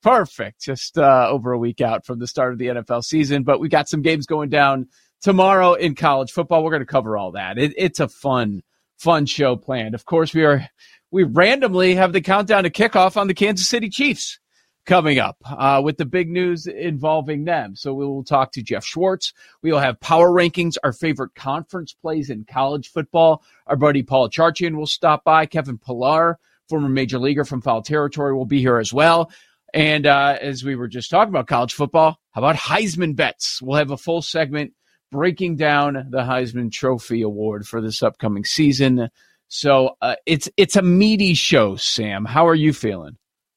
Perfect. Just over a week out from the start of the NFL season, but we got some games going down tomorrow in college football. We're going to cover all that. It's a fun show planned. Of course, we randomly have the countdown to kickoff on the Kansas City Chiefs coming up with the big news involving them. So we will talk to Jeff Schwartz. We will have power rankings, our favorite conference plays in college football. Our buddy Paul Charchian will stop by. Kevin Pillar, former major leaguer from Foul Territory, will be here as well. And as we were just talking about college football, how about Heisman bets? We'll have a full segment breaking down the Heisman Trophy Award for this upcoming season. So it's a meaty show, Sam. How are you feeling?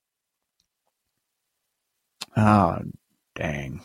Oh, dang.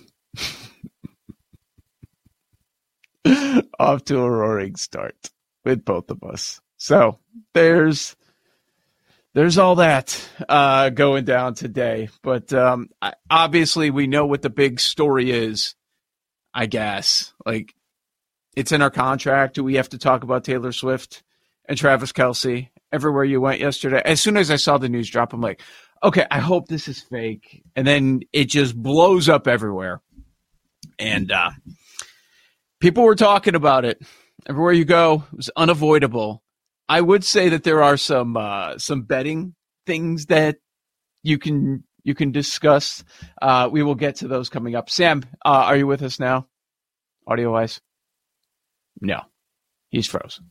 Off to a roaring start with both of us. So there's all that going down today. But obviously we know what the big story is, I guess. Like, it's in our contract. Do we have to talk about Taylor Swift and Travis Kelce everywhere you went yesterday? As soon as I saw the news drop, I'm like, okay, I hope this is fake. And then it just blows up everywhere. And people were talking about it. Everywhere you go, it was unavoidable. I would say that there are some betting things that you can discuss. We will get to those coming up. Sam, are you with us now, audio-wise? No, he's frozen.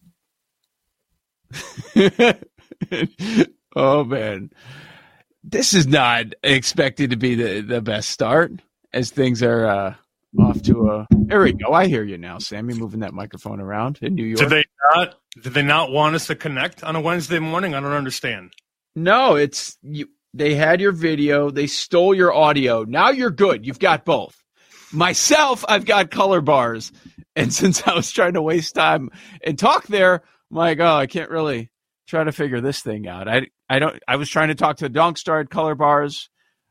Oh, man. This is not expected to be the best start as things are off to a... There we go. I hear you now, Sammy, moving that microphone around in New York. Did they not want us to connect on a Wednesday morning? I don't understand. No, it's you. They had your video. They stole your audio. Now you're good. You've got both. Myself, I've got color bars. And since I was trying to waste time and talk there, I'm like, oh, I can't really try to figure this thing out. I was trying to talk to Donkstar at color bars.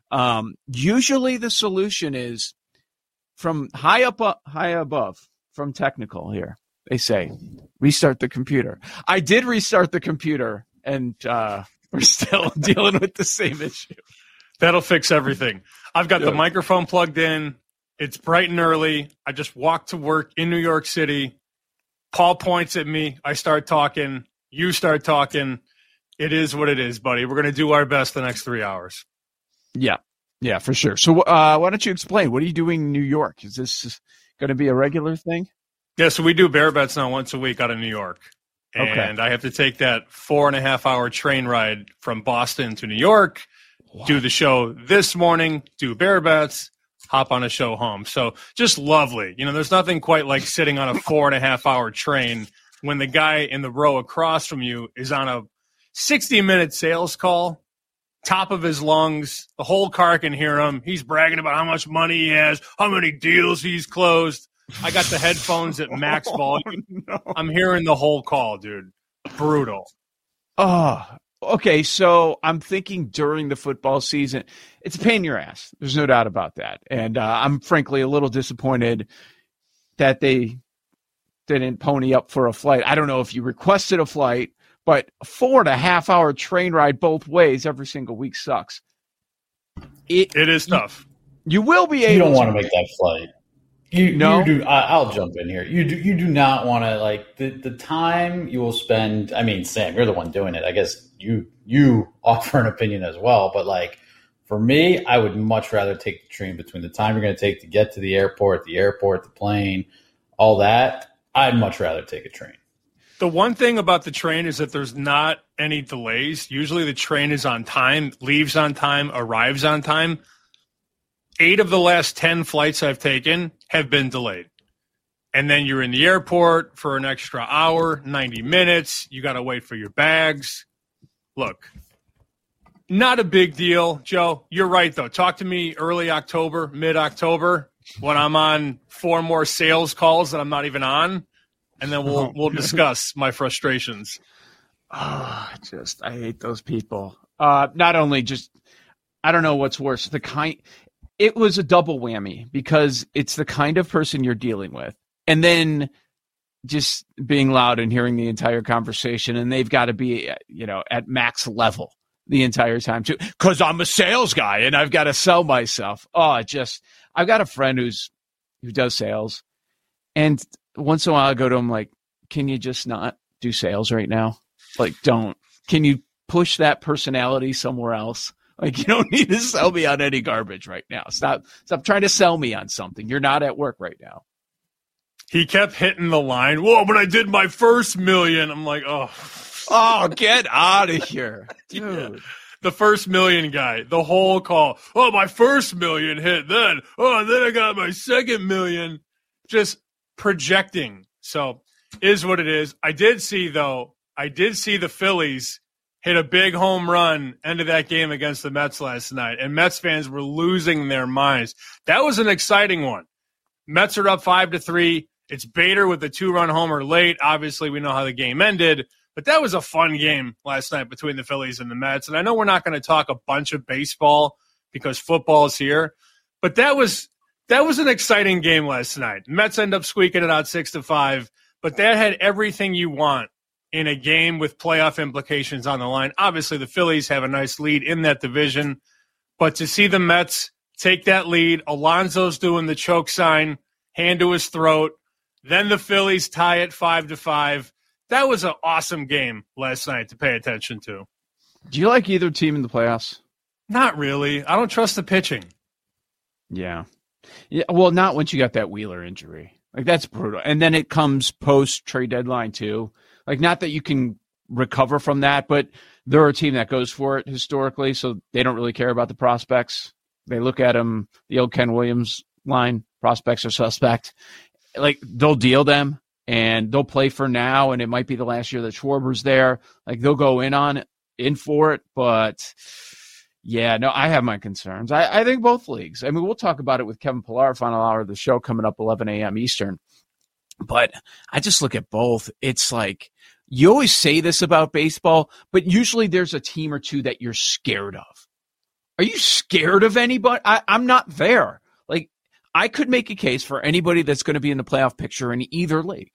Usually the solution is from high above, from technical here. They say, restart the computer. I did restart the computer, and we're still dealing with the same issue. That'll fix everything. I've got the microphone plugged in. It's bright and early. I just walked to work in New York City. Paul points at me. I start talking. You start talking. It is what it is, buddy. We're going to do our best the next 3 hours. Yeah, for sure. So why don't you explain? What are you doing in New York? Is this going to be a regular thing? Yeah, so we do Bear Bets now once a week out of New York. And I have to take that 4.5-hour train ride from Boston to New York, do the show this morning, do Bear Bets, hop on a show home. So just lovely. You know, there's nothing quite like sitting on a 4.5-hour train when the guy in the row across from you is on a 60-minute sales call, top of his lungs. The whole car can hear him. He's bragging about how much money he has, how many deals he's closed. I got the headphones at max volume. No. I'm hearing the whole call, dude. Brutal. Oh, okay. So I'm thinking during the football season, it's a pain in your ass. There's no doubt about that. And I'm frankly a little disappointed that they didn't pony up for a flight. I don't know if you requested a flight, but a 4.5-hour train ride both ways every single week sucks. It is tough. You will be able. You don't want to make that flight. You do. I'll jump in here. You do not want to, like, the time you will spend. I mean, Sam, you're the one doing it. I guess you offer an opinion as well. But, like, for me, I would much rather take the train between the time you're going to take to get to the airport, the plane, all that. I'd much rather take a train. The one thing about the train is that there's not any delays. Usually the train is on time, leaves on time, arrives on time. 8 of the last 10 flights I've taken have been delayed. And then you're in the airport for an extra hour, 90 minutes. You got to wait for your bags. Look, not a big deal, Joe. You're right, though. Talk to me early October, mid-October, when I'm on 4 more sales calls that I'm not even on. And then we'll discuss my frustrations. Oh, I hate those people. Not only just, I don't know what's worse. It was a double whammy because it's the kind of person you're dealing with. And then just being loud and hearing the entire conversation, and they've got to be, at max level. the entire time too, because I'm a sales guy and I've got to sell myself. I've got a friend who does sales, and once in a while I go to him like, can you just not do sales right now? Like, can you push that personality somewhere else? Like, you don't need to sell me on any garbage right now. Stop trying to sell me on something. You're not at work right now. He kept hitting the line. Whoa, but I did my first million. I'm like, oh, get out of here, dude. Yeah. The first million guy, the whole call. Oh, my first million hit then. Oh, then I got my second million. Just projecting. So is what it is. I did see the Phillies hit a big home run end of that game against the Mets last night, and Mets fans were losing their minds. That was an exciting one. Mets are up 5-3. It's Bader with the 2-run homer late. Obviously, we know how the game ended, but that was a fun game last night between the Phillies and the Mets. And I know we're not going to talk a bunch of baseball because football is here, but that was an exciting game last night. Mets end up squeaking it out 6-5, but that had everything you want in a game with playoff implications on the line. Obviously, the Phillies have a nice lead in that division, but to see the Mets take that lead, Alonso's doing the choke sign, hand to his throat, then the Phillies tie it 5-5. That was an awesome game last night to pay attention to. Do you like either team in the playoffs? Not really. I don't trust the pitching. Yeah. Well, not once you got that Wheeler injury. Like, that's brutal. And then it comes post-trade deadline, too. Like, not that you can recover from that, but they're a team that goes for it historically, so they don't really care about the prospects. They look at them, the old Ken Williams line, prospects are suspect. Like, they'll deal them, and they'll play for now, and it might be the last year that Schwarber's there. Like, they'll go in for it, but yeah, no, I have my concerns. I think both leagues. I mean, we'll talk about it with Kevin Pillar, final hour of the show coming up 11 a.m. Eastern. But I just look at both. It's like, you always say this about baseball, but usually there's a team or two that you're scared of. Are you scared of anybody? I'm not there. Like, I could make a case for anybody that's going to be in the playoff picture in either league.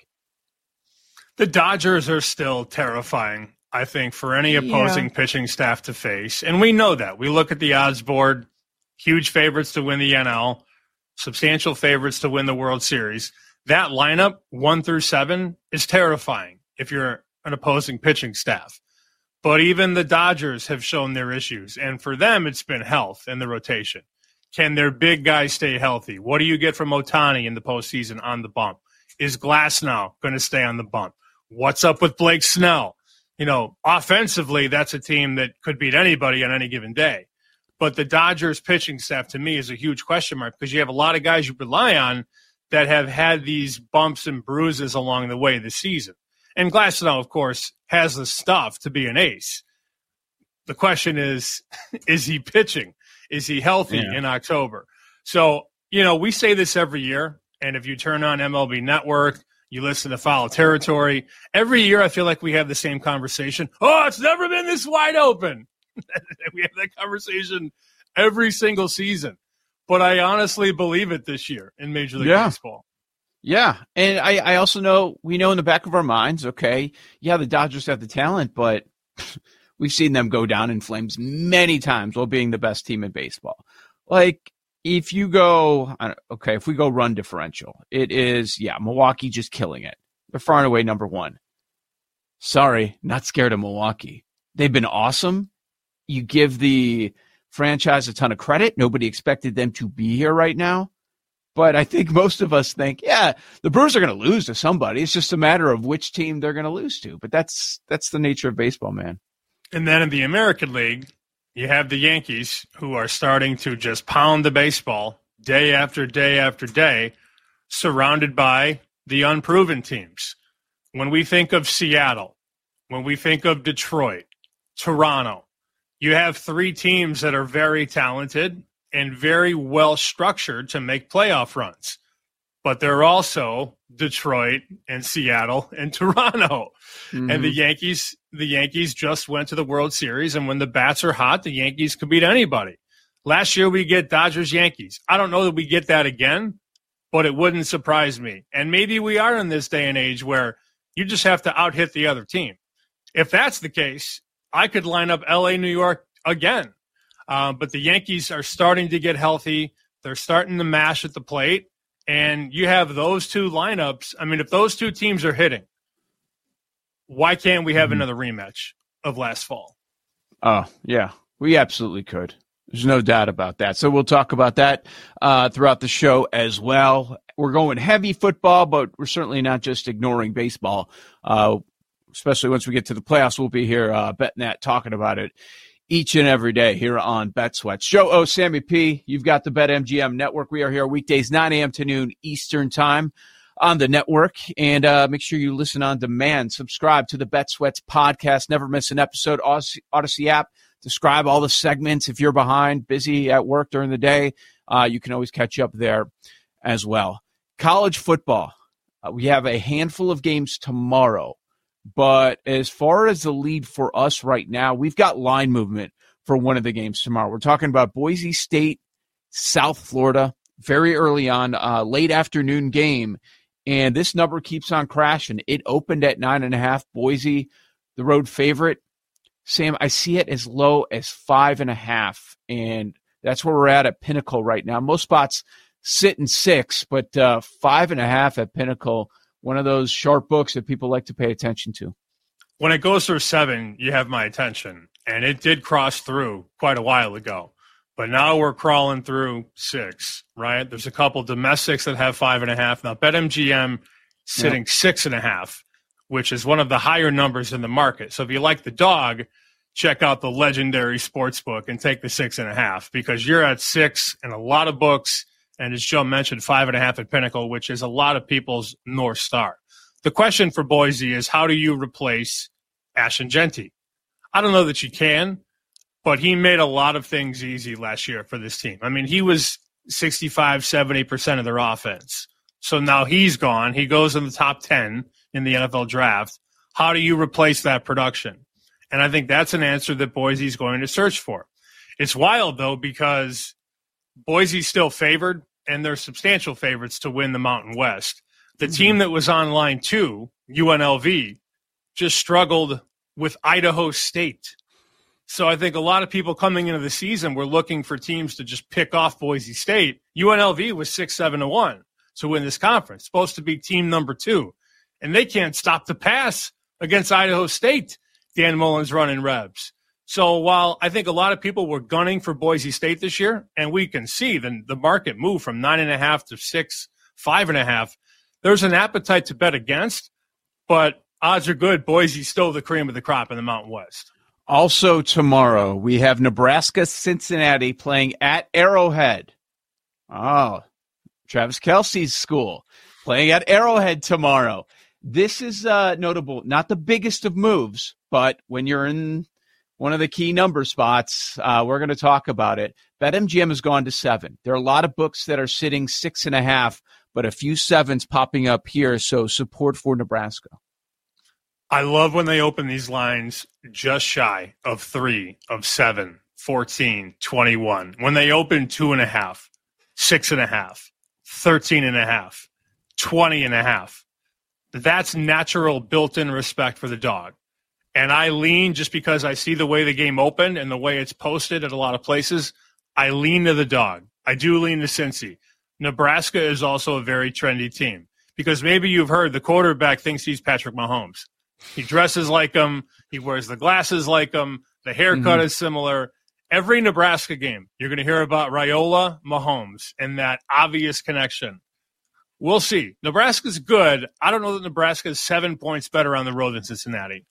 The Dodgers are still terrifying, I think, for any opposing pitching staff to face. And we know that. We look at the odds board, huge favorites to win the NL, substantial favorites to win the World Series. That lineup, 1 through 7, is terrifying if you're an opposing pitching staff. But even the Dodgers have shown their issues. And for them, it's been health and the rotation. Can their big guys stay healthy? What do you get from Ohtani in the postseason on the bump? Is Glasnow going to stay on the bump? What's up with Blake Snell? You know, offensively, that's a team that could beat anybody on any given day. But the Dodgers pitching staff, to me, is a huge question mark because you have a lot of guys you rely on that have had these bumps and bruises along the way this season. And Glasnow, of course, has the stuff to be an ace. The question is he pitching? Is he healthy in October? So, you know, we say this every year, and if you turn on MLB Network, you listen to Foul Territory, every year I feel like we have the same conversation. Oh, it's never been this wide open. We have that conversation every single season. But I honestly believe it this year in Major League Baseball. Yeah, and I also know, we know in the back of our minds, okay, yeah, the Dodgers have the talent, but we've seen them go down in flames many times while being the best team in baseball. Like, if we go run differential, it is, Milwaukee just killing it. They're far and away number one. Sorry, not scared of Milwaukee. They've been awesome. You give the franchise a ton of credit. Nobody expected them to be here right now. But I think most of us think, the Brewers are going to lose to somebody. It's just a matter of which team they're going to lose to. But that's the nature of baseball, man. And then in the American League, you have the Yankees, who are starting to just pound the baseball day after day after day, surrounded by the unproven teams. When we think of Seattle, when we think of Detroit, Toronto, you have 3 teams that are very talented and very well structured to make playoff runs. But they're also Detroit and Seattle and Toronto. Mm-hmm. And the Yankees just went to the World Series, and when the bats are hot, the Yankees could beat anybody. Last year we get Dodgers-Yankees. I don't know that we get that again, but it wouldn't surprise me. And maybe we are in this day and age where you just have to out-hit the other team. If that's the case, I could line up LA, New York again. But the Yankees are starting to get healthy. They're starting to mash at the plate. And you have those two lineups. I mean, if those two teams are hitting, why can't we have another rematch of last fall? Oh, yeah, we absolutely could. There's no doubt about that. So we'll talk about that throughout the show as well. We're going heavy football, but we're certainly not just ignoring baseball. Especially once we get to the playoffs, we'll be here betting that, talking about it each and every day here on Bet Sweats. Joe O, Sammy P, you've got the BetMGM network. We are here weekdays 9 a.m. to noon Eastern time on the network. And make sure you listen on demand. Subscribe to the Bet Sweats podcast. Never miss an episode. Odyssey app. Describe all the segments. If you're behind, busy at work during the day, you can always catch up there as well. College football. We have a handful of games tomorrow. But as far as the lead for us right now, we've got line movement for one of the games tomorrow. We're talking about Boise State, South Florida, very early on, late afternoon game. And this number keeps on crashing. It opened at 9.5. Boise, the road favorite. Sam, I see it as low as 5.5. And that's where we're at Pinnacle right now. Most spots sit in 6, but 5.5 at Pinnacle. One of those sharp books that people like to pay attention to. When it goes through 7, you have my attention. And it did cross through quite a while ago. But now we're crawling through 6, right? There's a couple domestics that have 5.5. Now, BetMGM sitting 6.5, which is one of the higher numbers in the market. So if you like the dog, check out the legendary sportsbook and take the 6.5 because you're at 6 in a lot of books. And as Joe mentioned, 5.5 at Pinnacle, which is a lot of people's North Star. The question for Boise is, how do you replace Ashton Jeanty? I don't know that you can, but he made a lot of things easy last year for this team. I mean, he was 65, 70% of their offense. So now he's gone. He goes in the top 10 in the NFL draft. How do you replace that production? And I think that's an answer that Boise's going to search for. It's wild, though, because Boise's still favored, and they're substantial favorites to win the Mountain West. The team that was on line 2, UNLV, just struggled with Idaho State. So I think a lot of people coming into the season were looking for teams to just pick off Boise State. UNLV was 6-7-1 to win this conference, supposed to be team number 2. And they can't stop the pass against Idaho State. Dan Mullen's running Rebs. So while I think a lot of people were gunning for Boise State this year, and we can see the market move from 9.5 to 6, 5.5, there's an appetite to bet against, but odds are good. Boise's still the cream of the crop in the Mountain West. Also tomorrow, we have Nebraska-Cincinnati playing at Arrowhead. Oh, Travis Kelce's school playing at Arrowhead tomorrow. This is notable, not the biggest of moves, but when you're in one of the key number spots, we're going to talk about it. BetMGM has gone to 7. There are a lot of books that are sitting 6.5, but a few 7s popping up here, so support for Nebraska. I love when they open these lines just shy of 3, of 7, 14, 21. When they open 2.5, 6.5, 13.5, 20.5. That's natural built-in respect for the dog. And I lean, just because I see the way the game opened and the way it's posted at a lot of places, I lean to the dog. I do lean to Cincy. Nebraska is also a very trendy team because maybe you've heard the quarterback thinks he's Patrick Mahomes. He dresses like him. He wears the glasses like him. The haircut is similar. Every Nebraska game, you're going to hear about Raiola, Mahomes, and that obvious connection. We'll see. Nebraska's good. I don't know that Nebraska is 7 points better on the road than Cincinnati.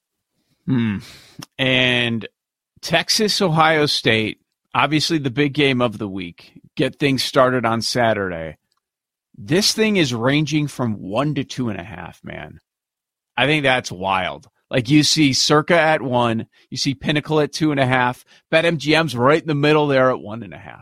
And Texas, Ohio State, obviously the big game of the week. Get things started on Saturday. This thing is ranging from 1 to 2.5, man. I think that's wild. Like you see Circa at 1, you see Pinnacle at 2.5. BetMGM's right in the middle there at 1.5.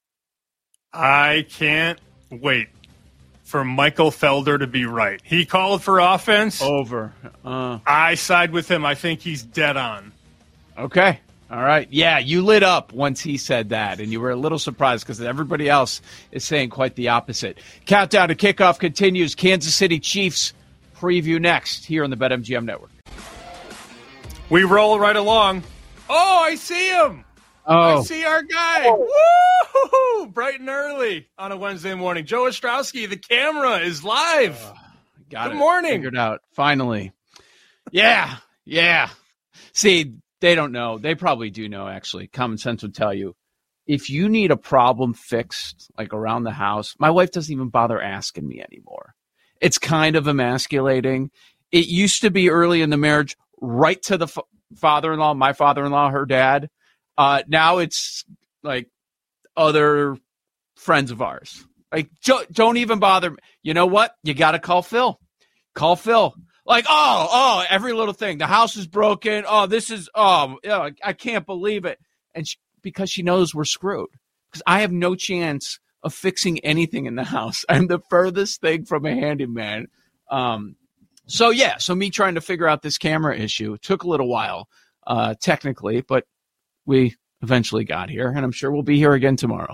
I can't wait for Michael Felder to be right. He called for offense. Over. I side with him. I think he's dead on. Okay. All right. Yeah, you lit up once he said that, and you were a little surprised because everybody else is saying quite the opposite. Countdown to kickoff continues. Kansas City Chiefs preview next here on the BetMGM Network. We roll right along. Oh, I see him. Oh. I see our guy. Woo! Bright and early on a Wednesday morning. Joe Ostrowski, the camera is live. Good morning. Figured out. Finally. Yeah. See, they don't know. They probably do know, actually. Common sense would tell you. If you need a problem fixed, like around the house, my wife doesn't even bother asking me anymore. It's kind of emasculating. It used to be early in the marriage, right to the father-in-law, my father-in-law, her dad. Now it's like other friends of ours. Like, don't even bother. You know what? You got to call Phil. Call Phil. Like, every little thing. The house is broken. I can't believe it. And because she knows we're screwed. Because I have no chance of fixing anything in the house. I'm the furthest thing from a handyman. So me trying to figure out this camera issue took a little while, technically, but we eventually got here, and I'm sure we'll be here again tomorrow.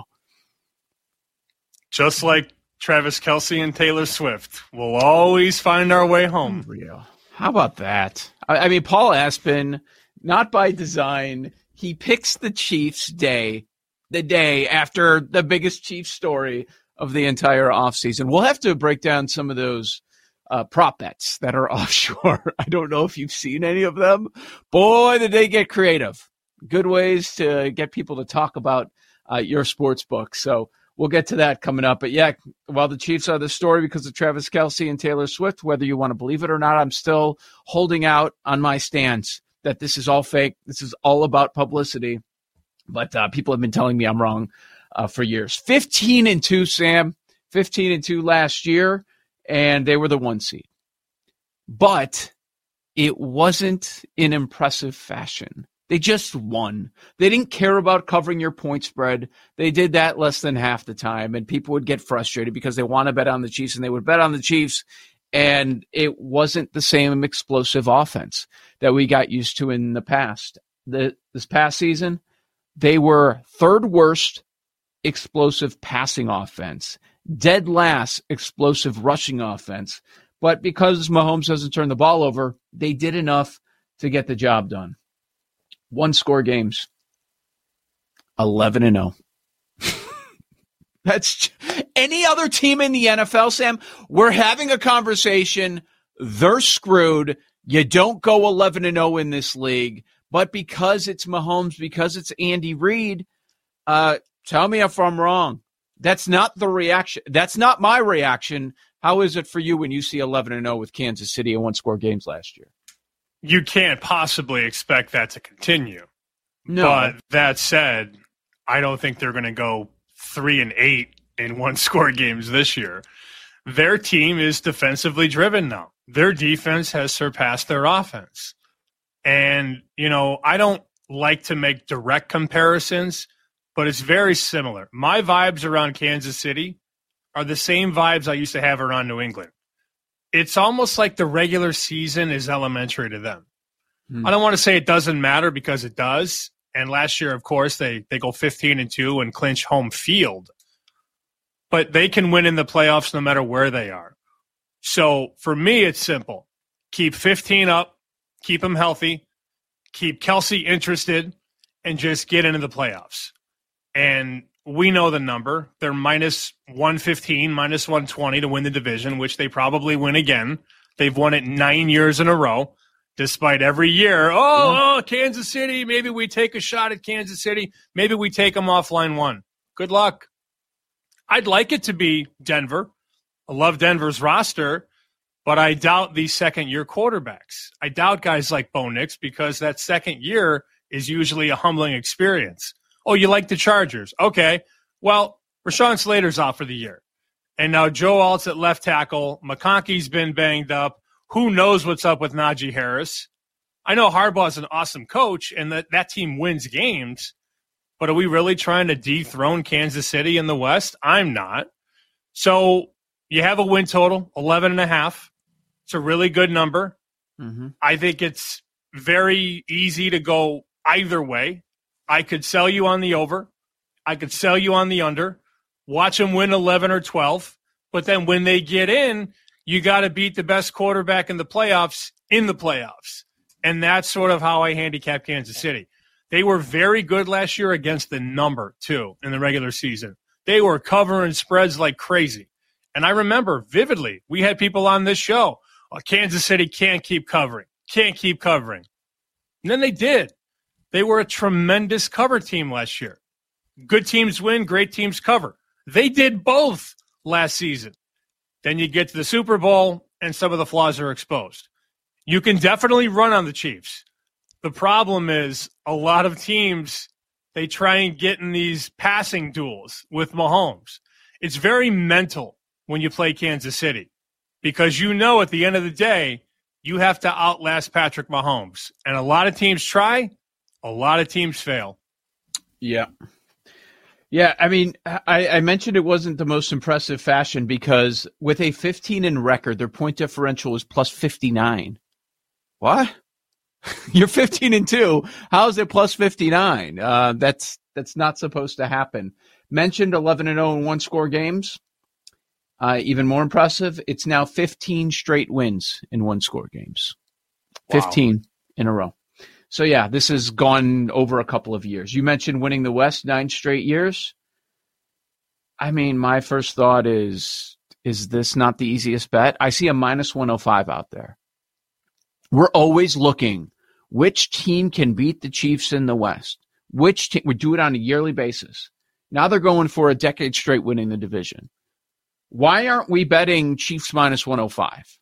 Just like Travis Kelce and Taylor Swift, we'll always find our way home. Real. How about that? I mean, Paul Aspen, not by design, he picks the Chiefs the day after the biggest Chiefs story of the entire offseason. We'll have to break down some of those prop bets that are offshore. I don't know if you've seen any of them. Boy, did they get creative. Good ways to get people to talk about your sports book. So we'll get to that coming up. But yeah, while the Chiefs are the story because of Travis Kelce and Taylor Swift, whether you want to believe it or not, I'm still holding out on my stance that this is all fake. This is all about publicity. But people have been telling me I'm wrong for years. 15-2, Sam. 15-2 last year, and they were the 1 seed. But it wasn't in impressive fashion. They just won. They didn't care about covering your point spread. They did that less than half the time, and people would get frustrated because they want to bet on the Chiefs, and they would bet on the Chiefs, and it wasn't the same explosive offense that we got used to in the past. This past season, they were third worst explosive passing offense, dead last explosive rushing offense. But because Mahomes doesn't turn the ball over, they did enough to get the job done. 1-score games, 11-0. That's any other team in the NFL, Sam. We're having a conversation. They're screwed. You don't go 11-0 in this league. But because it's Mahomes, because it's Andy Reid, tell me if I'm wrong. That's not the reaction. That's not my reaction. How is it for you when you see 11-0 with Kansas City and 1-score games last year? You can't possibly expect that to continue. No. But that said, I don't think they're going to go 3-8 in 1-score games this year. Their team is defensively driven now. Their defense has surpassed their offense. And, I don't like to make direct comparisons, but it's very similar. My vibes around Kansas City are the same vibes I used to have around New England. It's almost like the regular season is elementary to them. I don't want to say it doesn't matter because it does. And last year, of course, they go 15-2 and clinch home field. But they can win in the playoffs no matter where they are. So for me, it's simple. Keep 15 up, keep them healthy, keep Kelce interested, and just get into the playoffs. And we know the number. They're minus 115, minus 120 to win the division, which they probably win again. They've won it 9 years in a row, despite every year. Kansas City, maybe we take a shot at Kansas City. Maybe we take them off line one. Good luck. I'd like it to be Denver. I love Denver's roster, but I doubt these second-year quarterbacks. I doubt guys like Bo Nix because that second year is usually a humbling experience. Oh, you like the Chargers? Okay. Well, Rashawn Slater's out for the year. And now Joe Alt's at left tackle. McConkey's been banged up. Who knows what's up with Najee Harris? I know Harbaugh's an awesome coach and that team wins games, but are we really trying to dethrone Kansas City in the West? I'm not. So you have a win total, 11.5. It's a really good number. Mm-hmm. I think it's very easy to go either way. I could sell you on the over. I could sell you on the under. Watch them win 11 or 12. But then when they get in, you got to beat the best quarterback in the playoffs. And that's sort of how I handicap Kansas City. They were very good last year against the number, too, in the regular season. They were covering spreads like crazy. And I remember vividly, we had people on this show, Kansas City can't keep covering. And then they did. They were a tremendous cover team last year. Good teams win, great teams cover. They did both last season. Then you get to the Super Bowl, and some of the flaws are exposed. You can definitely run on the Chiefs. The problem is a lot of teams, they try and get in these passing duels with Mahomes. It's very mental when you play Kansas City because you know at the end of the day, you have to outlast Patrick Mahomes. And a lot of teams try, a lot of teams fail. Yeah. Yeah, I mean, I mentioned it wasn't the most impressive fashion because with a 15-in record, their point differential is plus 59. What? You're 15-2. How is it plus 59? That's not supposed to happen. Mentioned 11-0 in one-score games. Even more impressive, it's now 15 straight wins in one-score games. 15 in a row. So, yeah, this has gone over a couple of years. You mentioned winning the West 9 straight years. I mean, my first thought is this not the easiest bet? I see a minus 105 out there. We're always looking which team can beat the Chiefs in the West. Which team? We do it on a yearly basis. Now they're going for a decade straight winning the division. Why aren't we betting Chiefs minus 105?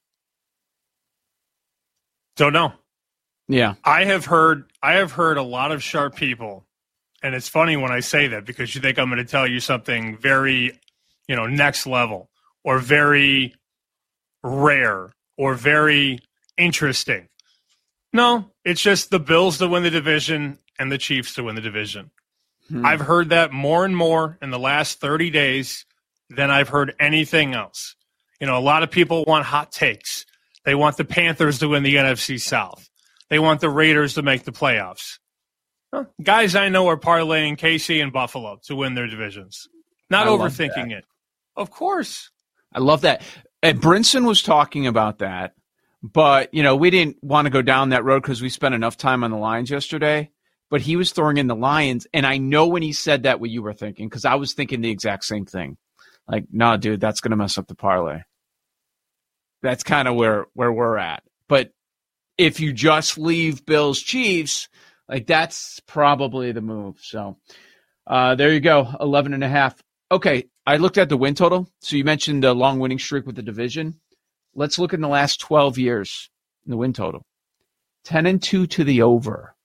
Don't know. Yeah. I have heard a lot of sharp people, and it's funny when I say that because you think I'm going to tell you something very, next level or very rare or very interesting. No, it's just the Bills to win the division and the Chiefs to win the division. I've heard that more and more in the last 30 days than I've heard anything else. A lot of people want hot takes. They want the Panthers to win the NFC South. They want the Raiders to make the playoffs. Well, guys I know are parlaying KC and Buffalo to win their divisions. Not overthinking it. Of course. I love that. And Brinson was talking about that, but, we didn't want to go down that road because we spent enough time on the Lions yesterday. But he was throwing in the Lions, and I know when he said that what you were thinking because I was thinking the exact same thing. Like, nah, dude, that's going to mess up the parlay. That's kind of where we're at. But if you just leave Bills Chiefs, like that's probably the move. So there you go, 11.5. Okay, I looked at the win total. So you mentioned the long winning streak with the division. Let's look in the last 12 years in the win total. 10-2 to the over.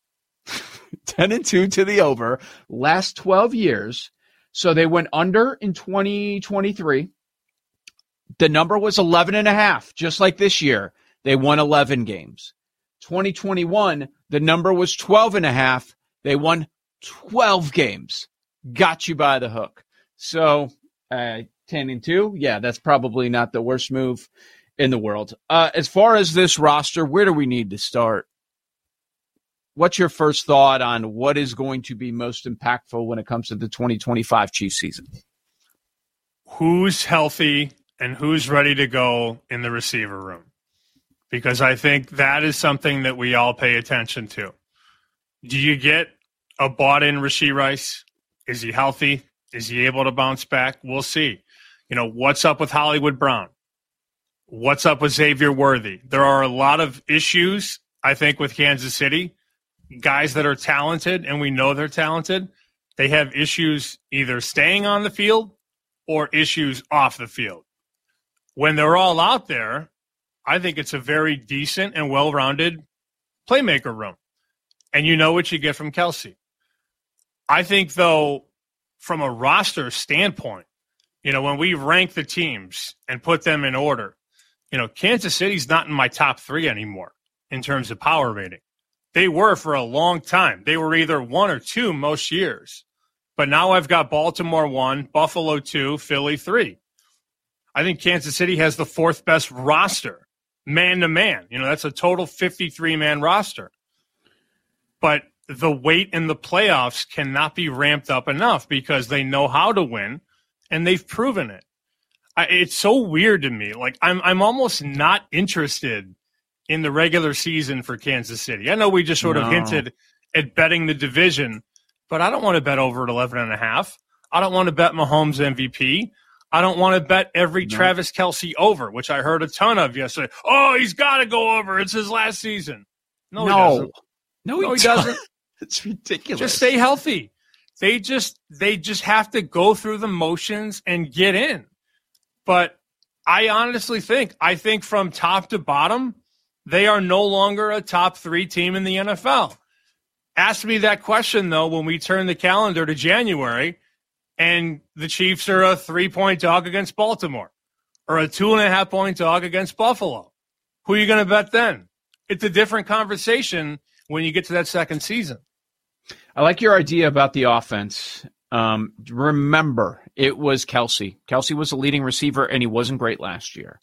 10-2 to the over. Last 12 years. So they went under in 2023. The number was 11.5, just like this year. They won 11 games. 2021, the number was 12.5. They won 12 games. Got you by the hook. So 10-2, yeah, that's probably not the worst move in the world. As far as this roster, where do we need to start? What's your first thought on what is going to be most impactful when it comes to the 2025 Chiefs season? Who's healthy and who's ready to go in the receiver room? Because I think that is something that we all pay attention to. Do you get a bought-in Rashee Rice? Is he healthy? Is he able to bounce back? We'll see. What's up with Hollywood Brown? What's up with Xavier Worthy? There are a lot of issues, I think, with Kansas City. Guys that are talented, and we know they're talented, they have issues either staying on the field or issues off the field. When they're all out there, I think it's a very decent and well-rounded playmaker room. And you know what you get from Kelce. I think, though, from a roster standpoint, when we rank the teams and put them in order, Kansas City's not in my top 3 anymore in terms of power rating. They were for a long time. They were either 1 or 2 most years. But now I've got Baltimore 1, Buffalo 2, Philly 3. I think Kansas City has the 4th best roster, man-to-man. That's a total 53-man roster. But the weight in the playoffs cannot be ramped up enough because they know how to win, and they've proven it. It's so weird to me. Like, I'm almost not interested in the regular season for Kansas City. I know we just sort of hinted at betting the division, but I don't want to bet over at 11.5. I don't want to bet Mahomes MVP. I don't want to bet every Travis Kelce over, which I heard a ton of yesterday. Oh, he's got to go over. It's his last season. No, he doesn't. No, he doesn't. It's ridiculous. Just stay healthy. They just have to go through the motions and get in. But I honestly think from top to bottom, they are no longer a top 3 team in the NFL. Ask me that question, though, when we turn the calendar to January and the Chiefs are a 3-point dog against Baltimore or a 2.5-point dog against Buffalo. Who are you going to bet then? It's a different conversation when you get to that second season. I like your idea about the offense. Remember, it was Kelce. Kelce was the leading receiver, and he wasn't great last year.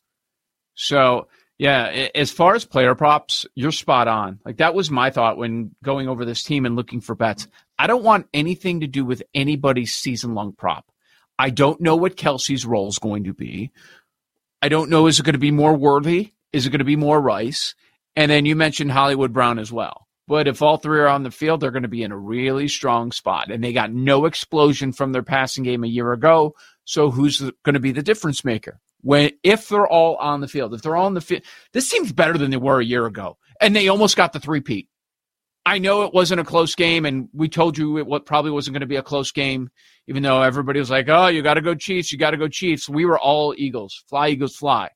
So, yeah, as far as player props, you're spot on. Like, that was my thought when going over this team and looking for bets. I don't want anything to do with anybody's season-long prop. I don't know what Kelce's role is going to be. I don't know, is it going to be more Worthy? Is it going to be more Rice? And then you mentioned Hollywood Brown as well. But if all 3 are on the field, they're going to be in a really strong spot. And they got no explosion from their passing game a year ago. So who's going to be the difference maker? If they're all on the field, this seems better than they were a year ago. And they almost got the 3-peat. I know it wasn't a close game, and we told you it probably wasn't going to be a close game, even though everybody was like, oh, you got to go Chiefs, you got to go Chiefs. We were all Eagles. Fly, Eagles, fly.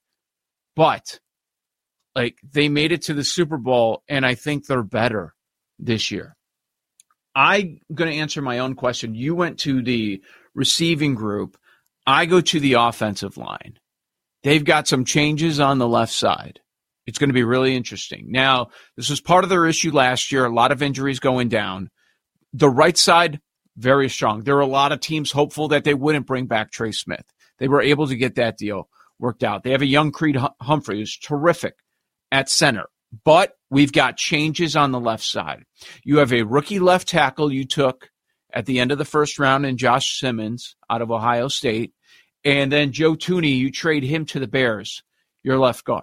But they made it to the Super Bowl, and I think they're better this year. I'm going to answer my own question. You went to the receiving group. I go to the offensive line. They've got some changes on the left side. It's going to be really interesting. Now, this was part of their issue last year, a lot of injuries going down. The right side, very strong. There are a lot of teams hopeful that they wouldn't bring back Trey Smith. They were able to get that deal worked out. They have a young Creed Humphrey who's terrific at center. But we've got changes on the left side. You have a rookie left tackle you took at the end of the first round in Josh Simmons out of Ohio State. And then Joe Thuney, you trade him to the Bears, your left guard.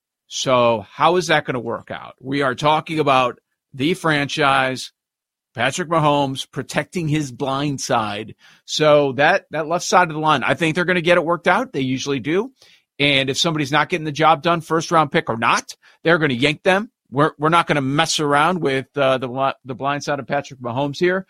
So how is that going to work out? We are talking about the franchise, Patrick Mahomes, protecting his blind side. So that left side of the line, I think they're going to get it worked out. They usually do. And if somebody's not getting the job done, first-round pick or not, they're going to yank them. We're not going to mess around with the blind side of Patrick Mahomes here.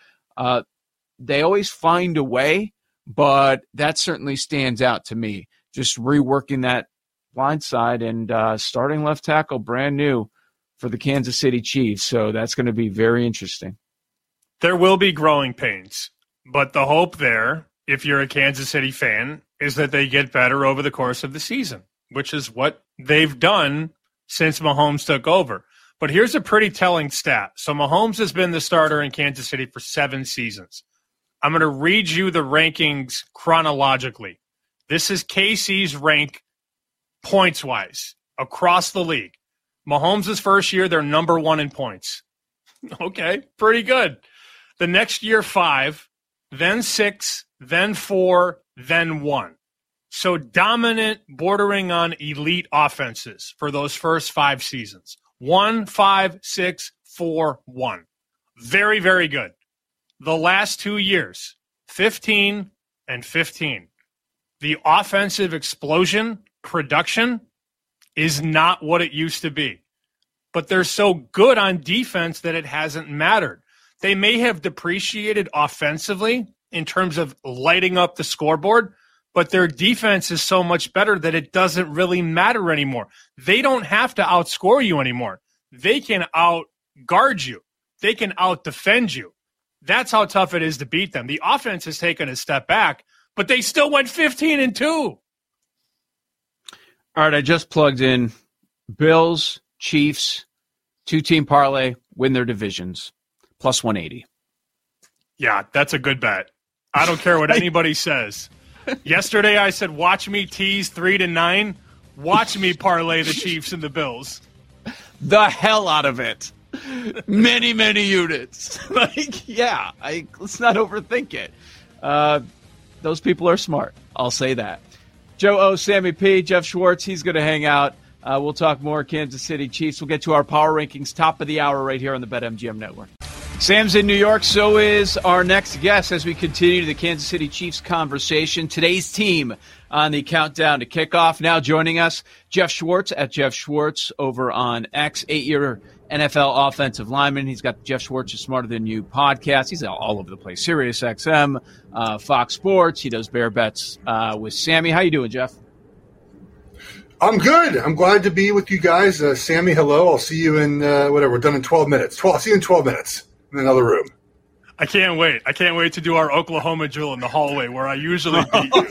They always find a way, but that certainly stands out to me. Just reworking that blind side and starting left tackle brand new for the Kansas City Chiefs. So that's going to be very interesting. There will be growing pains, but the hope there, if you're a Kansas City fan, is that they get better over the course of the season, which is what they've done since Mahomes took over. But here's a pretty telling stat. So Mahomes has been the starter in Kansas City for 7 seasons. I'm going to read you the rankings chronologically. This is KC's rank points-wise across the league. Mahomes' first year, they're number 1 in points. Okay, pretty good. The next year, 5, then 6, then 4, then 1. So dominant, bordering on elite offenses for those first 5 seasons. 1, 5, 6, 4, 1. Very, very good. The last 2 years, 15 and 15. The offensive explosion, production, is not what it used to be. But they're so good on defense that it hasn't mattered. They may have depreciated offensively in terms of lighting up the scoreboard, but their defense is so much better that it doesn't really matter anymore. They don't have to outscore you anymore. They can out-guard you. They can out-defend you. That's how tough it is to beat them. The offense has taken a step back, but they still went 15-2. All right, I just plugged in Bills, Chiefs, 2-team parlay, win their divisions, plus 180. Yeah, that's a good bet. I don't care what anybody says. Yesterday I said, watch me tease 3-9. Watch me parlay the Chiefs and the Bills. The hell out of it. Many, many units. Let's not overthink it. Those people are smart. I'll say that. Joe O, Sammy P, Jeff Schwartz, he's going to hang out. We'll talk more Kansas City Chiefs. We'll get to our power rankings, top of the hour right here on the BetMGM Network. Sam's in New York, so is our next guest as we continue the Kansas City Chiefs conversation. Today's team on the countdown to kickoff. Now joining us, Jeff Schwartz at Jeff Schwartz over on X, 8-year NFL offensive lineman. He's got the Jeff Schwartz is Smarter Than You podcast. He's all over the place. Sirius XM, Fox Sports. He does Bear Bets with Sammy. How you doing, Jeff? I'm good. I'm glad to be with you guys. Sammy, hello. I'll see you in, we're done in 12 minutes. I'll see you in 12 minutes in another room. I can't wait. I can't wait to do our Oklahoma drill in the hallway where I usually beat you.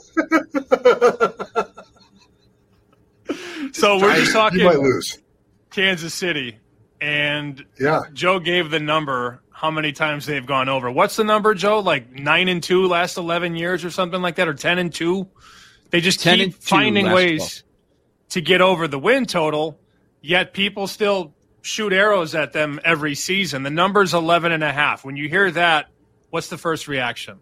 So we're just talking you might lose. Kansas City, and yeah. Joe gave the number how many times they've gone over. What's the number, Joe? Like 9-2 last 11 years or something like that, or 10-2? They just keep finding ways to get over the win total, yet people still shoot arrows at them every season. The number's 11.5. When you hear that, what's the first reaction?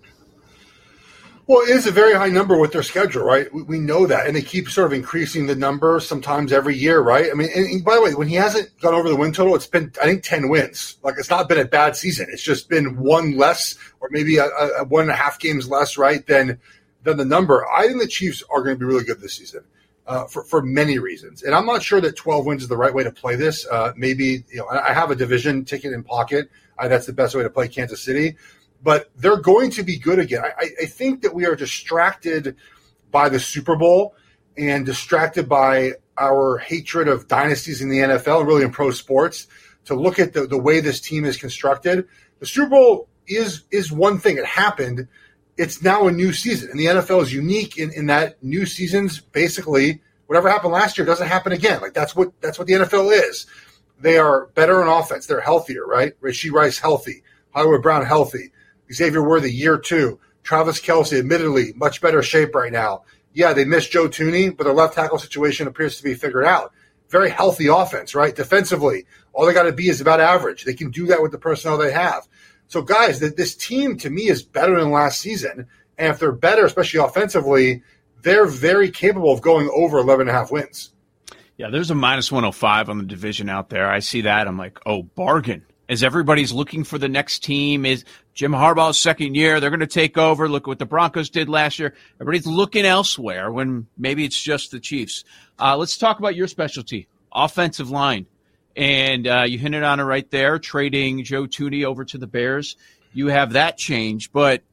Well, it is a very high number with their schedule, right? We know that, and they keep sort of increasing the number sometimes every year, right? I mean, and by the way, when he hasn't gone over the win total, it's been, I think, 10 wins. Like, it's not been a bad season. It's just been one less, or maybe a 1.5 games less, right, than the number. I think the Chiefs are going to be really good this season for many reasons. And I'm not sure that 12 wins is the right way to play this. Maybe, I have a division ticket in pocket. That's the best way to play Kansas City. But they're going to be good again. I think that we are distracted by the Super Bowl and distracted by our hatred of dynasties in the NFL and really in pro sports to look at the way this team is constructed. The Super Bowl is one thing. It happened. It's now a new season. And the NFL is unique in that new seasons, basically, whatever happened last year doesn't happen again. Like that's what the NFL is. They are better on offense. They're healthier, right? Rashee Rice healthy. Hollywood Brown healthy. Xavier Worthy, year 2. Travis Kelce, admittedly, much better shape right now. Yeah, they missed Joe Thuney, but their left tackle situation appears to be figured out. Very healthy offense, right? Defensively, all they got to be is about average. They can do that with the personnel they have. So, guys, this team, to me, is better than last season. And if they're better, especially offensively, they're very capable of going over 11.5 wins. Yeah, there's a minus 105 on the division out there. I see that. I'm like, oh, bargain. As everybody's looking for the next team, is Jim Harbaugh's second year. They're going to take over. Look what the Broncos did last year. Everybody's looking elsewhere when maybe it's just the Chiefs. Let's talk about your specialty, offensive line. And you hinted on it right there, trading Joe Thuney over to the Bears. You have that change, but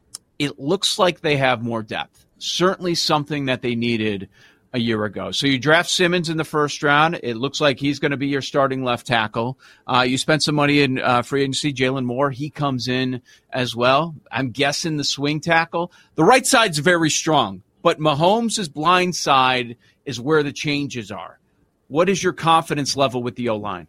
it looks like they have more depth. Certainly something that they needed a year ago. So you draft Simmons in the first round. It looks like he's going to be your starting left tackle. You spent some money in free agency. Jalen Moore, he comes in as well. I'm guessing the swing tackle. The right side's very strong, but Mahomes' blind side is where the changes are. What is your confidence level with the O-line?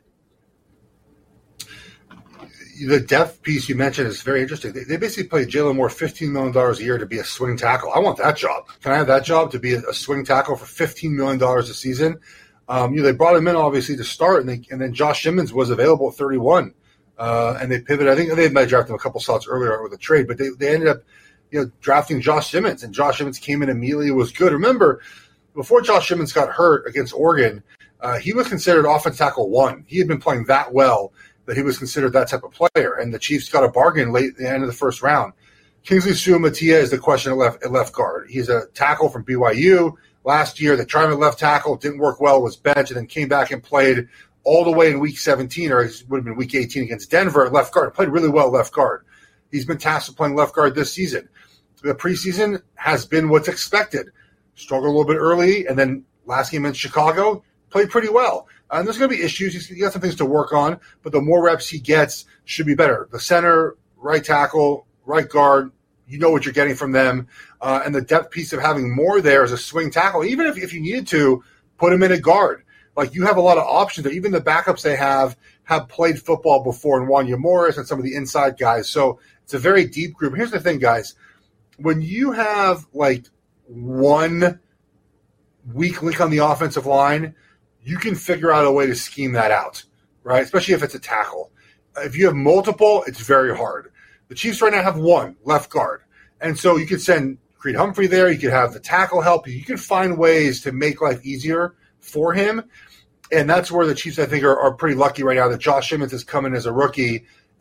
The depth piece you mentioned is very interesting. They basically paid Jalen Moore $15 million a year to be a swing tackle. I want that job. Can I have that job to be a swing tackle for $15 million a season? They brought him in obviously to start, and then Josh Simmons was available at 31, and they pivoted. I think they might draft him a couple slots earlier with a trade, but they ended up drafting Josh Simmons, and Josh Simmons came in immediately. Was good. Remember, before Josh Simmons got hurt against Oregon, he was considered offense tackle 1. He had been playing that well that he was considered that type of player, and the Chiefs got a bargain late at the end of the first round. Kingsley Suamataia is the question at left guard. He's a tackle from BYU. Last year, they tried him at left tackle, didn't work well, was benched, and then came back and played all the way in week 17, or it would have been week 18 against Denver at left guard. Played really well at left guard. He's been tasked with playing left guard this season. The preseason has been what's expected. Struggled a little bit early, and then last game in Chicago, played pretty well. And there's going to be issues. He's got some things to work on, but the more reps he gets should be better. The center, right tackle, right guard, you know what you're getting from them. And the depth piece of having more there as a swing tackle, even if you needed to, put him in a guard. Like, you have a lot of options there. Even the backups they have played football before, and Wanya Morris and some of the inside guys. So it's a very deep group. Here's the thing, guys. When you have, like, one weak link on the offensive line, you can figure out a way to scheme that out, right? Especially if it's a tackle. If you have multiple, it's very hard. The Chiefs right now have one left guard. And so you could send Creed Humphrey there. You could have the tackle help. You can find ways to make life easier for him. And that's where the Chiefs, I think, are pretty lucky right now that Josh Simmons has come in as a rookie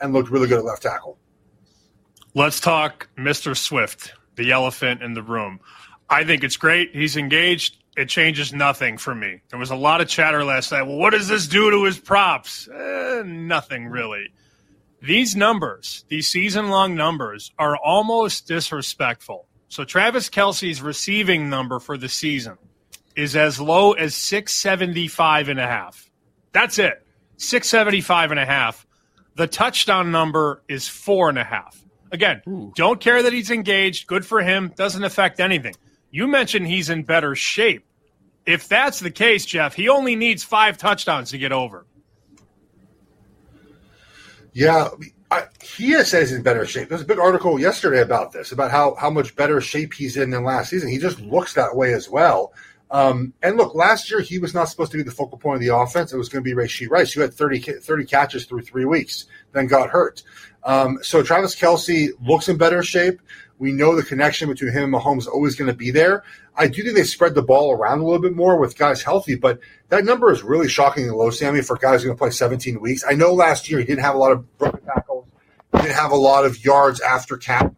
and looked really good at left tackle. Let's talk Mr. Swift, the elephant in the room. I think it's great. He's engaged. It changes nothing for me. There was a lot of chatter last night. Well, what does this do to his props? Nothing really. These numbers, these season-long numbers, are almost disrespectful. So Travis Kelce's receiving number for the season is as low as 675.5. That's it. 675.5. The touchdown number is 4.5. Again, Don't care that he's engaged. Good for him. Doesn't affect anything. You mentioned he's in better shape. If that's the case, Jeff, he only needs 5 touchdowns to get over. Yeah, he has said he's in better shape. There's a big article yesterday about this, about how much better shape he's in than last season. He just looks that way as well. And look, last year he was not supposed to be the focal point of the offense. It was going to be Rashee Rice, who had 30 catches through 3 weeks, then got hurt. So Travis Kelce looks in better shape. We know the connection between him and Mahomes is always going to be there. I do think they spread the ball around a little bit more with guys healthy, but that number is really shockingly low, Sammy, for guys who are going to play 17 weeks. I know last year he didn't have a lot of broken tackles. He didn't have a lot of yards after catch.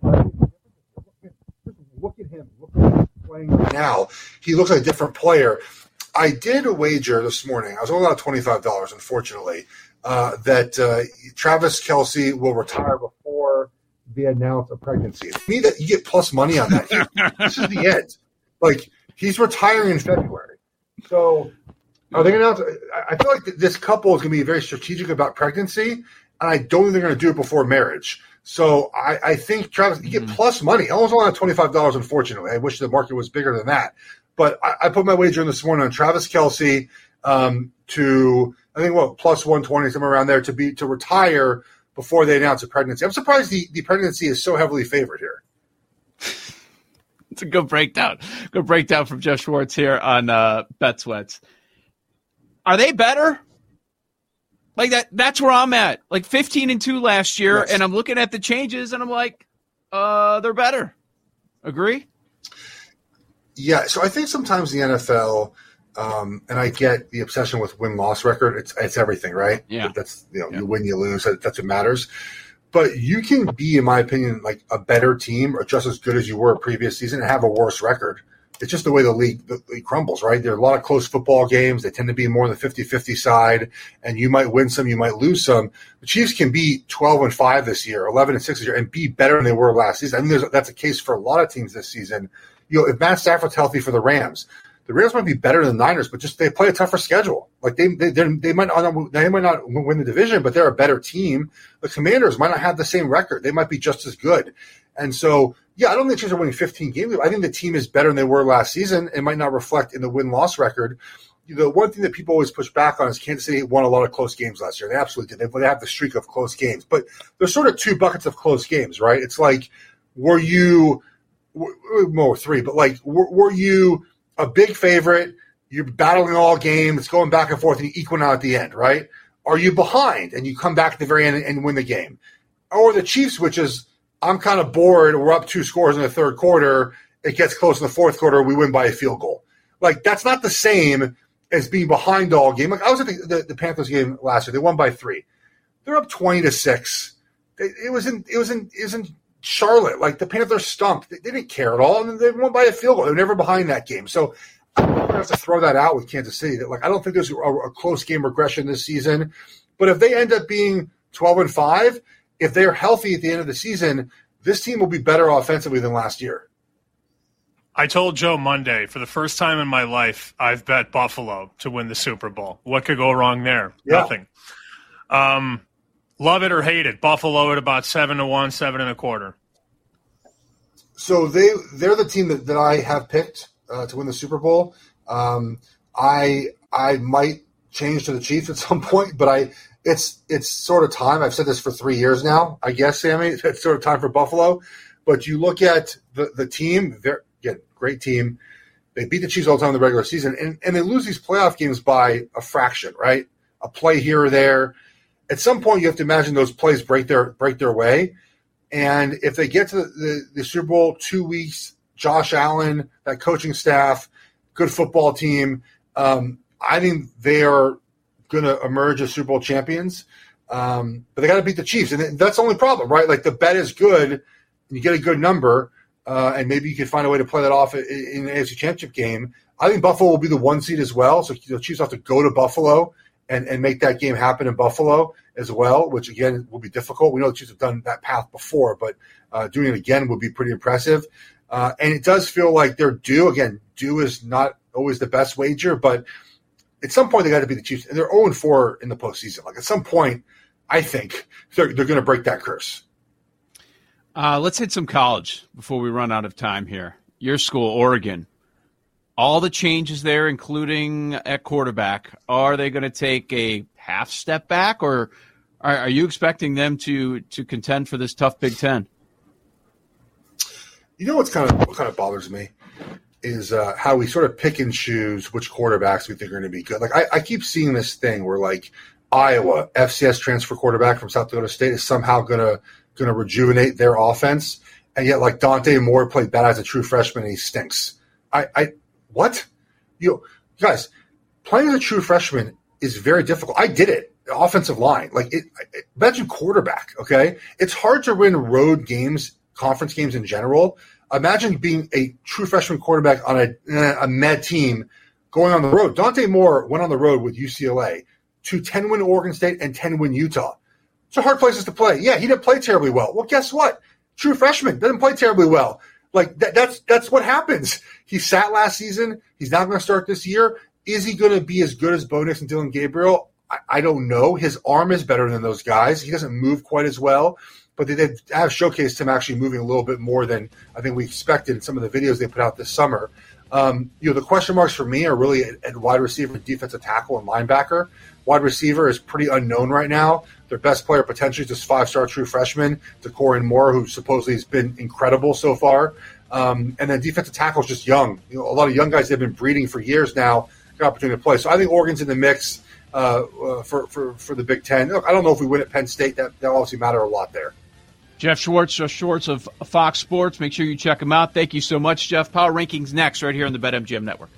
Look at him. Look at him playing right now. He looks like a different player. I did a wager this morning. I was only allowed $25, unfortunately, that Travis Kelce will retire before they announce a pregnancy. To me, that you get plus money on that. This is the end. Like, he's retiring in February. So are they going to announce? I feel like this couple is going to be very strategic about pregnancy, and I don't think they're going to do it before marriage. So I think Travis, you get plus money. I almost only had $25, unfortunately. I wish the market was bigger than that. But I put my wager in this morning on Travis Kelce to, I think, plus 120, somewhere around there, to retire before they announce a pregnancy. I'm surprised the pregnancy is so heavily favored here. It's a good breakdown. Good breakdown from Jeff Schwartz here on BetSweats. Are they better? Like that's where I'm at. Like 15-2 last year, yes. And I'm looking at the changes, and I'm like, they're better. Agree? Yeah. So I think sometimes the NFL, and I get the obsession with win-loss record. It's everything, right? Yeah. That's You win, you lose. That's what matters. But you can be, in my opinion, like a better team or just as good as you were a previous season and have a worse record. It's just the way the league crumbles, right? There are a lot of close football games. They tend to be more on the 50-50 side, and you might win some, you might lose some. The Chiefs can be 12-5 this year, 11-6 this year, and be better than they were last season. I mean, that's a case for a lot of teams this season. If Matt Stafford's healthy for the Rams might be better than the Niners, but just they play a tougher schedule. Like they might not win the division, but they're a better team. The Commanders might not have the same record. They might be just as good. And so, yeah, I don't think the Chiefs are winning 15 games. I think the team is better than they were last season. It might not reflect in the win-loss record. The one thing that people always push back on is Kansas City won a lot of close games last year. They absolutely did. They have the streak of close games. But there's sort of two buckets of close games, right? It's like, were you a big favorite? You're battling all game. It's going back and forth, and you equal out at the end, right? Are you behind and you come back at the very end and win the game? Or the Chiefs, which is, I'm kind of bored. We're up 2 scores in the third quarter. It gets close in the fourth quarter. We win by a field goal. Like, that's not the same as being behind all game. Like, I was at the Panthers game last year. They won by 3. They're up 20-6. It was in Charlotte. Like, the Panthers stumped. They didn't care at all, and they won by a field goal. They were never behind that game. So I'm going to have to throw that out with Kansas City. That, like, I don't think there's a close game regression this season. But if they end up being 12-5, if they're healthy at the end of the season, this team will be better offensively than last year. I told Joe Monday, for the first time in my life, I've bet Buffalo to win the Super Bowl. What could go wrong there? Yeah. Nothing. Love it or hate it, Buffalo at about 7-1, 7.25. So they're the team that I have picked to win the Super Bowl. I might change to the Chiefs at some point, but it's sort of time. I've said this for 3 years now, I guess, Sammy. It's sort of time for Buffalo. But you look at the team, they're again, great team. They beat the Chiefs all the time in the regular season, and they lose these playoff games by a fraction, right? A play here or there. At some point, you have to imagine those plays break their way. And if they get to the Super Bowl 2 weeks, Josh Allen, that coaching staff, good football team, I think they are going to emerge as Super Bowl champions. But they got to beat the Chiefs, and that's the only problem, right? Like the bet is good, and you get a good number, and maybe you can find a way to play that off in the AFC Championship game. I think Buffalo will be the 1 seed as well, so the Chiefs have to go to Buffalo and make that game happen in Buffalo as well, which again will be difficult. We know the Chiefs have done that path before, but doing it again would be pretty impressive. And it does feel like they're due. Again, due is not always the best wager, but at some point they got to beat the Chiefs, and they're 0-4 in the postseason. Like at some point, I think they're going to break that curse. Let's hit some college before we run out of time here. Your school, Oregon. All the changes there, including at quarterback, are they going to take a half step back, or are you expecting them to contend for this tough Big Ten? You know what kind of bothers me is how we sort of pick and choose which quarterbacks we think are going to be good. Like I keep seeing this thing where like Iowa FCS transfer quarterback from South Dakota State is somehow going to rejuvenate their offense, and yet like Dante Moore played bad as a true freshman and he stinks. What? Guys, playing as a true freshman is very difficult. I did it. Offensive line. Imagine quarterback, okay? It's hard to win road games, conference games in general. Imagine being a true freshman quarterback on a med team going on the road. Dante Moore went on the road with UCLA to 10-win Oregon State and 10-win Utah. It's a hard places to play. Yeah, he didn't play terribly well. Well, guess what? True freshman doesn't play terribly well. Like that's what happens. He sat last season. He's not going to start this year. Is he going to be as good as Bo Nix and Dylan Gabriel? I don't know. His arm is better than those guys. He doesn't move quite as well, but they have showcased him actually moving a little bit more than I think we expected in some of the videos they put out this summer. The question marks for me are really at wide receiver, defensive tackle, and linebacker. Wide receiver is pretty unknown right now. Their best player potentially is this 5-star true freshman, De'Corian Moore, who supposedly has been incredible so far. And then defensive tackle is just young. A lot of young guys they've been breeding for years now got opportunity to play. So I think Oregon's in the mix for the Big Ten. Look, I don't know if we win at Penn State. That'll obviously matter a lot there. Jeff Schwartz of Fox Sports. Make sure you check him out. Thank you so much, Jeff. Power Rankings next right here on the BetMGM Network.